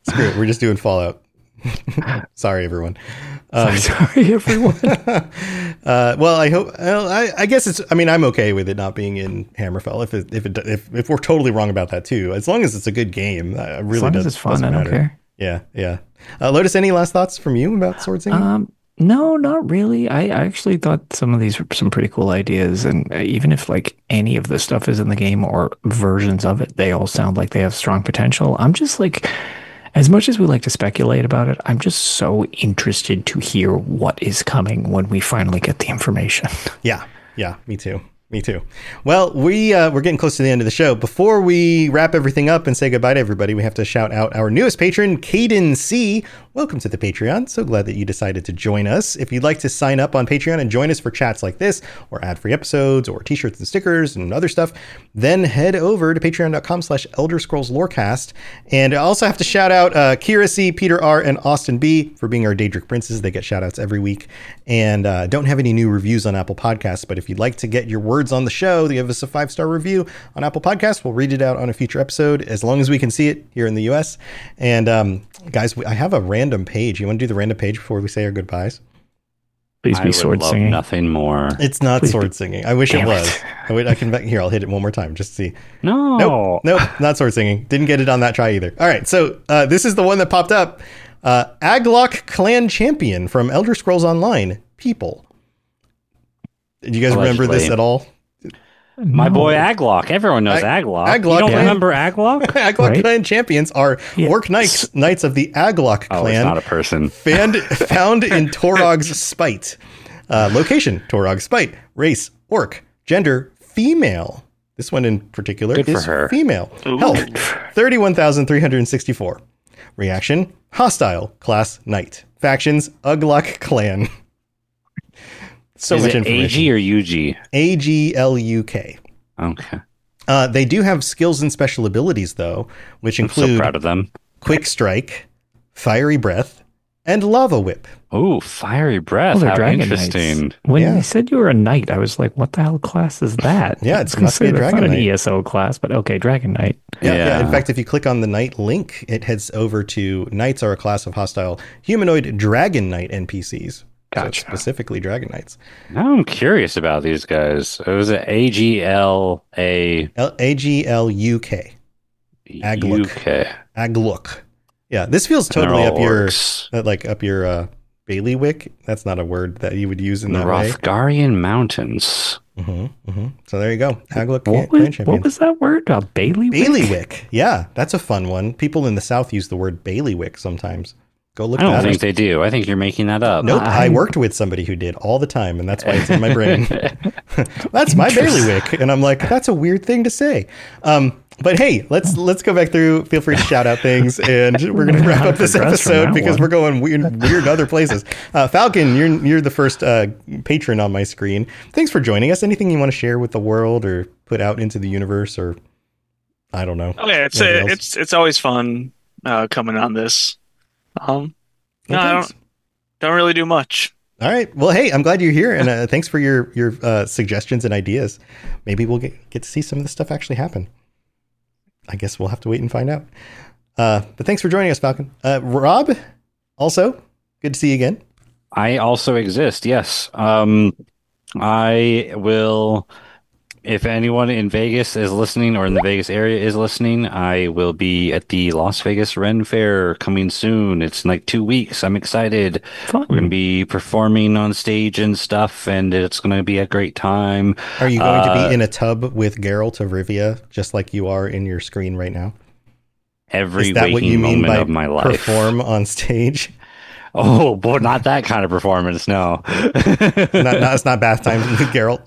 Screw it. We're just doing Fallout. Sorry, everyone. Sorry, everyone. Well, I hope. Well, I guess it's. I mean, I'm okay with it not being in Hammerfell. If we're totally wrong about that too, as long as it's a good game, really. As long as it's fun, I don't care. Yeah. Lotus, any last thoughts from you about sword singing? No, not really. I actually thought some of these were some pretty cool ideas, and even if like any of the stuff is in the game or versions of it, they all sound like they have strong potential. I'm just like, as much as we like to speculate about it, I'm just so interested to hear what is coming when we finally get the information. Yeah, me too. Well, we're getting close to the end of the show. Before we wrap everything up and say goodbye to everybody, we have to shout out our newest patron, Caden C. Welcome to the Patreon. So glad that you decided to join us. If you'd like to sign up on Patreon and join us for chats like this, or ad-free episodes, or t-shirts and stickers and other stuff, then head over to patreon.com/Elder Scrolls Lorecast. And I also have to shout out Kira C, Peter R, and Austin B for being our Daedric Princes. They get shout outs every week. And don't have any new reviews on Apple Podcasts, but if you'd like to get your words on the show, give us a 5-star review on Apple Podcasts. We'll read it out on a future episode as long as we can see it here in the US. And guys, I have a random page. You want to do the random page before we say our goodbyes? Please be sword singing. Nothing more. It's not sword singing. I wish it was. I can here. I'll hit it one more time just to see. No. Nope. Not sword singing. Didn't get it on that try either. All right. So this is the one that popped up. Aglok Clan Champion from Elder Scrolls Online. People. Do you guys remember this at all? My boy Aglok. Everyone knows Aglok. You don't remember Aglok? Aglok Clan champions are orc knights of the Aglok clan. It's not a person. Found in Torog's Spite. Location, Torog's Spite. Race, orc. Gender, female. This one in particular is female. Health, 31,364. Reaction, hostile. Class, knight. Factions, Aglok clan. So is much it information. AG or UG? AGLUK. Okay. They do have skills and special abilities, though, which include I'm so proud of them. Quick Strike, Fiery Breath, and Lava Whip. Oh, Fiery Breath. Oh, they're How dragon interesting. knights. When you said you were a knight, I was like, what the hell class is that? Yeah, it's must be a dragon not knight. an ESO class, but okay, dragon knight. Yeah. In fact, if you click on the knight link, it heads over to knights are a class of hostile humanoid dragon knight NPCs. Gotcha. So specifically dragon knights. Now I'm curious about these guys. It was an AGLA. AGLUK. Agluk. UK. Agluk. Yeah, this feels totally up your bailiwick. That's not a word that you would use in that way. Rothgarian Mountains. So there you go. Agluk Clan Champion. What was that word? Bailiwick? Bailiwick. Yeah, that's a fun one. People in the South use the word bailiwick sometimes. Go look I don't that think up. they do. I think you're making that up. Nope, I worked with somebody who did all the time, and that's why it's in my brain. That's my bailiwick, and I'm like, that's a weird thing to say. But hey, let's go back through. Feel free to shout out things, and we're going to wrap up this episode because we're going weird other places. Falcon, you're the first patron on my screen. Thanks for joining us. Anything you want to share with the world or put out into the universe, or I don't know. Okay, it's always fun coming on this. No, I don't really do much. All right. Well, hey, I'm glad you're here, and thanks for your suggestions and ideas. Maybe we'll get to see some of this stuff actually happen. I guess we'll have to wait and find out. But thanks for joining us, Falcon. Rob, also, good to see you again. I also exist, yes. I will... If anyone in Vegas is listening or in the Vegas area is listening, I will be at the Las Vegas Ren Fair coming soon. It's in like 2 weeks. I'm excited. Fun. We're going to be performing on stage and stuff, and it's going to be a great time. Are you going to be in a tub with Geralt of Rivia, just like you are in your screen right now? Every waking moment of my life. Perform on stage? Oh, boy, not that kind of performance, no. It's not bath time with Geralt.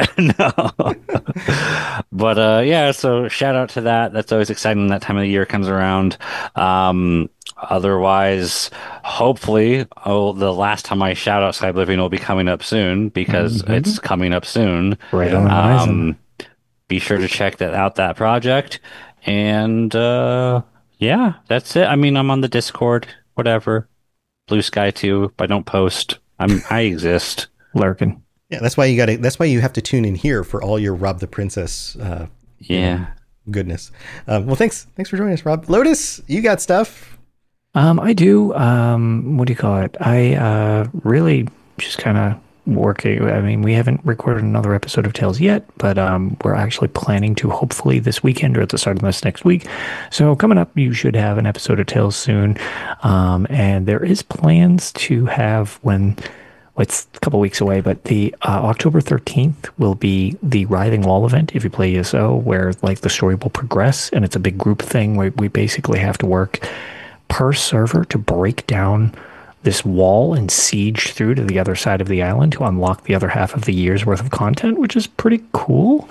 No. But yeah, so shout out to that. That's always exciting when that time of the year comes around. Otherwise, hopefully, the last time I shout out Sky Oblivion will be coming up soon because it's coming up soon. Right on the horizon. Be sure to check that project. And yeah, that's it. I mean, I'm on the Discord, whatever. Blue Sky too. I don't post. I exist. Lurking. Yeah, that's why you have to tune in here for all your Rob the Princess yeah. goodness. Well, thanks for joining us, Rob. Lotus, you got stuff. I do. What do you call it? I really just kind of working. I mean, we haven't recorded another episode of Tales yet, but we're actually planning to hopefully this weekend or at the start of this next week. So coming up, you should have an episode of Tales soon. And there is plans to have it's a couple weeks away, but the October 13th will be the Writhing Wall event if you play ESO, where like the story will progress, and it's a big group thing where we basically have to work per server to break down this wall and siege through to the other side of the island to unlock the other half of the year's worth of content, which is pretty cool.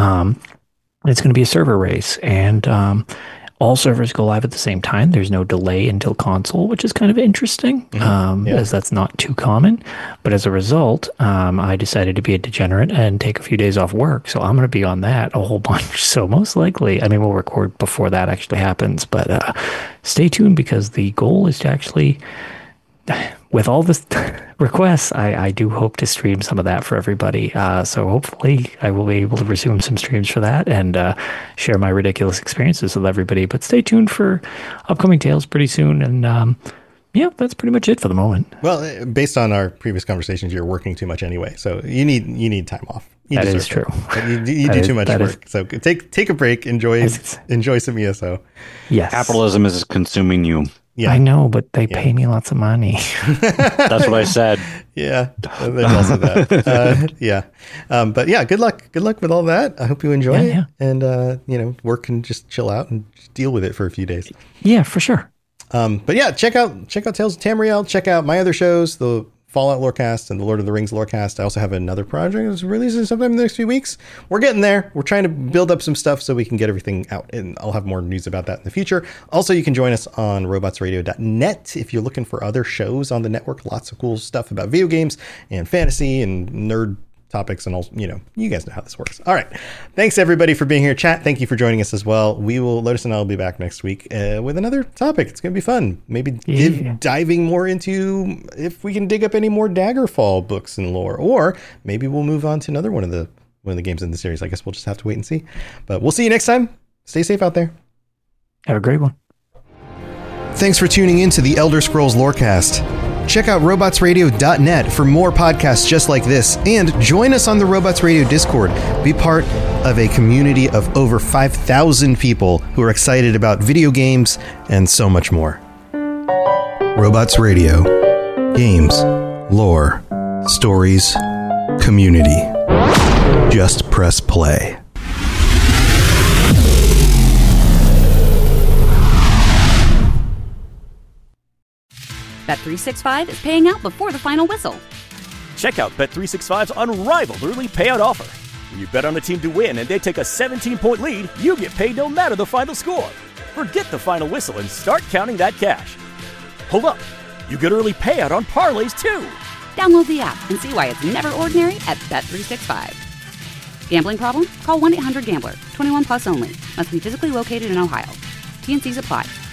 It's going to be a server race, and all servers go live at the same time. There's no delay until console, which is kind of interesting, as that's not too common. But as a result, I decided to be a degenerate and take a few days off work. So I'm going to be on that a whole bunch. So most likely, I mean, we'll record before that actually happens. But stay tuned, because the goal is to actually, with all this requests, I do hope to stream some of that for everybody. So hopefully I will be able to resume some streams for that and share my ridiculous experiences with everybody. But stay tuned for upcoming Tales pretty soon. And yeah, that's pretty much it for the moment. Well, based on our previous conversations, you're working too much anyway. So you need time off. That is true. You do too much work. So take a break. Enjoy some ESO. Yes. Capitalism is consuming you. Yeah. I know, but they pay me lots of money. That's what I said. Yeah, there's also that. Yeah, but yeah, good luck with all that. I hope you enjoy it, and work and just chill out and just deal with it for a few days. Yeah, for sure. But yeah, check out Tales of Tamriel. Check out my other shows, the Fallout Lorecast and the Lord of the Rings Lorecast. I also have another project that's releasing sometime in the next few weeks. We're getting there. We're trying to build up some stuff so we can get everything out, and I'll have more news about that in the future. Also, you can join us on robotsradio.net if you're looking for other shows on the network. Lots of cool stuff about video games and fantasy and nerd topics, and all, you guys know how this works. All right. Thanks everybody for being here. Chat, thank you for joining us as well. Lotus and I will be back next week with another topic. It's going to be fun. Maybe diving more into if we can dig up any more Daggerfall books and lore, or maybe we'll move on to another one of the games in the series. I guess we'll just have to wait and see. But we'll see you next time. Stay safe out there. Have a great one. Thanks for tuning in to the Elder Scrolls Lorecast. Check out robotsradio.net for more podcasts just like this, and join us on the Robots Radio Discord. Be part of a community of over 5,000 people who are excited about video games and so much more. Robots Radio. Games, lore, stories, community. Just press play. Bet365 is paying out before the final whistle. Check out Bet365's unrivaled early payout offer. When you bet on a team to win and they take a 17-point lead, you get paid no matter the final score. Forget the final whistle and start counting that cash. Hold up. You get early payout on parlays, too. Download the app and see why it's never ordinary at Bet365. Gambling problem? Call 1-800-GAMBLER. 21 plus only. Must be physically located in Ohio. T&Cs apply.